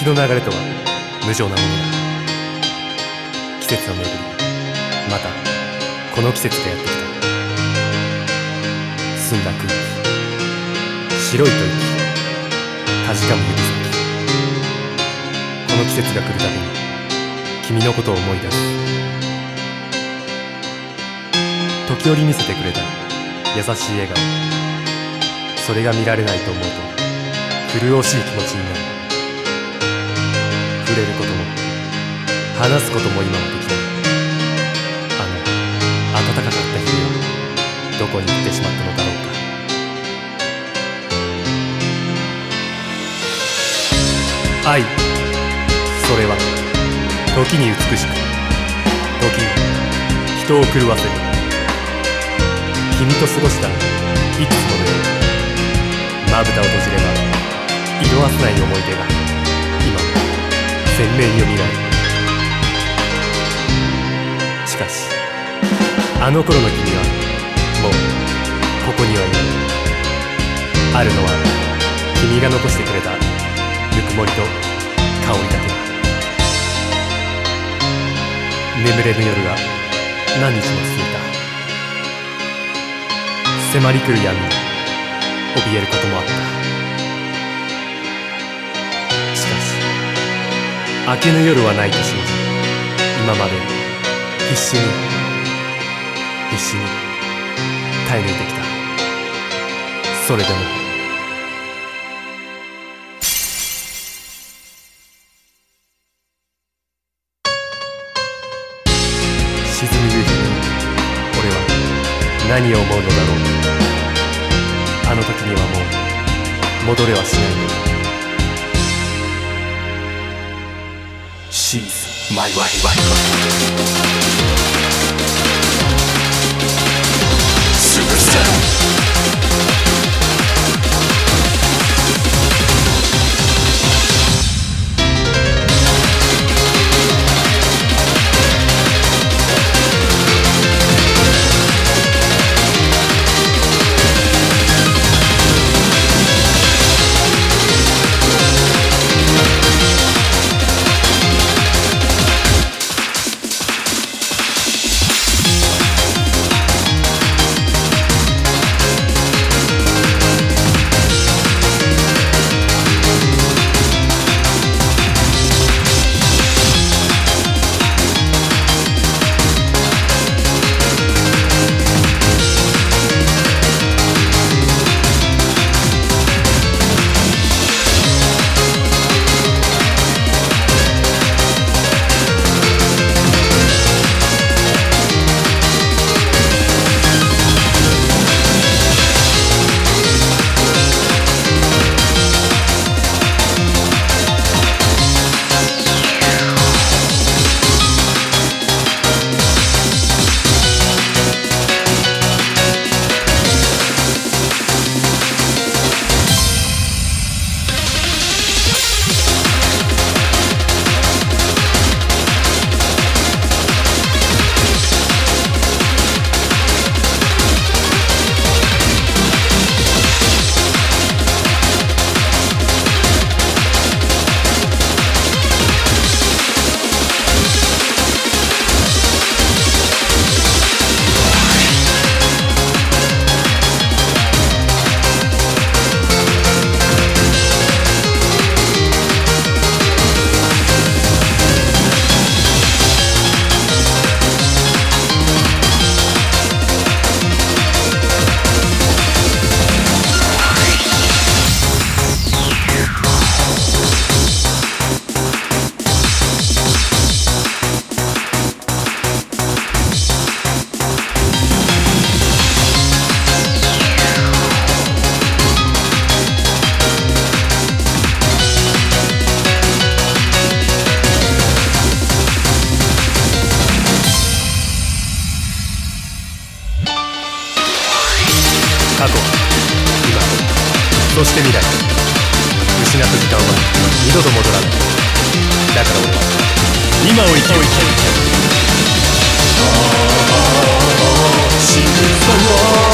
時の流れとは無常なものだ。季節の巡り、またこの季節でやってきた。澄んだ空気、白い吐息、かじかむ指先。この季節が来るたびに君のことを思い出す。時折見せてくれた優しい笑顔、それが見られないと思うと潤しい気持ちになる。触れることも話すことも今はできない。暖かかった日々はどこに行ってしまったのだろうか。愛、それは時に美しく、時に人を狂わせる。君と過ごしたいくつもの夜、まぶたを閉じれば色あせない思い出が今鮮明によみがえる。しかしあの頃の君はもうここにはいない。あるのは君が残してくれたぬくもりと香りだけだ。眠れぬ夜が何日も続いた。迫り来る闇に怯えることもあった。しかし明けぬ夜はないと信じ、今まで必死に耐え抜いてきた。それでも沈む夕日に俺は何を思うのだろう。あの時にはもう戻れはしないの。 She's my wife. Superstar. 過去、今、そして未来。失った時間は二度と戻らない。だから俺は今を生きよう。 死ぬぞ